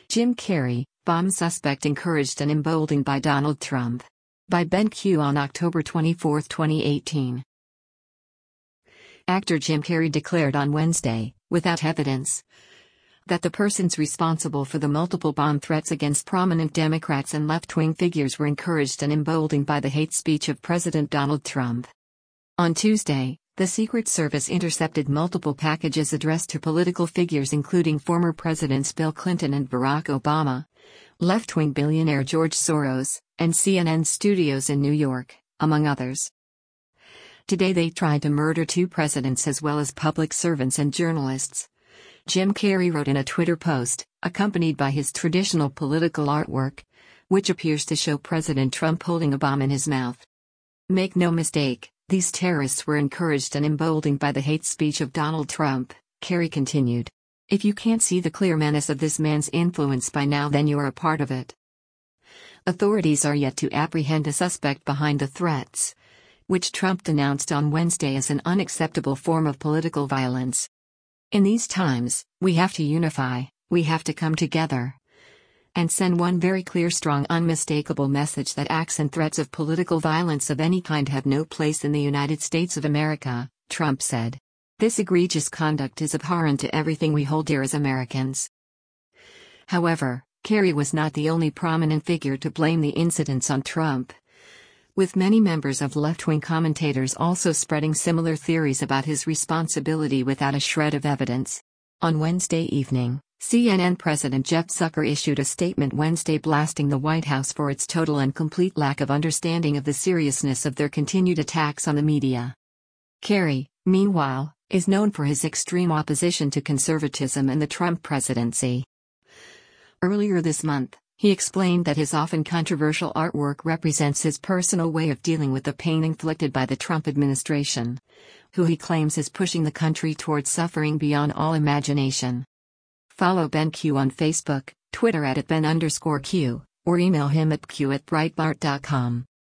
Jim Carrey, bomb suspect encouraged and emboldened by Donald Trump. By Ben Q on October 24, 2018. Actor Jim Carrey declared on Wednesday, without evidence, that the persons responsible for the multiple bomb threats against prominent Democrats and left-wing figures were encouraged and emboldened by the hate speech of President Donald Trump. On Tuesday, the Secret Service intercepted multiple packages addressed to political figures including former Presidents Bill Clinton and Barack Obama, left-wing billionaire George Soros, and CNN studios in New York, among others. Today they tried to murder 2 presidents as well as public servants and journalists. Jim Carrey wrote in a Twitter post, accompanied by his traditional political artwork, which appears to show President Trump holding a bomb in his mouth. Make no mistake, these terrorists were encouraged and emboldened by the hate speech of Donald Trump, Carrey continued. If you can't see the clear menace of this man's influence by now, then you are a part of it. Authorities are yet to apprehend a suspect behind the threats, which Trump denounced on Wednesday as an unacceptable form of political violence. In these times, we have to unify, we have to come together and send one very clear, strong, unmistakable message that acts and threats of political violence of any kind have no place in the United States of America, Trump said. This egregious conduct is abhorrent to everything we hold dear as Americans. However, Carrey was not the only prominent figure to blame the incidents on Trump, with many members of left-wing commentators also spreading similar theories about his responsibility without a shred of evidence. On Wednesday evening, CNN President Jeff Zucker issued a statement Wednesday blasting the White House for its total and complete lack of understanding of the seriousness of their continued attacks on the media. Carrey, meanwhile, is known for his extreme opposition to conservatism and the Trump presidency. Earlier this month, he explained that his often controversial artwork represents his personal way of dealing with the pain inflicted by the Trump administration, who he claims is pushing the country towards suffering beyond all imagination. Follow Ben Q on Facebook, Twitter @Ben_Q, or email him at q@breitbart.com.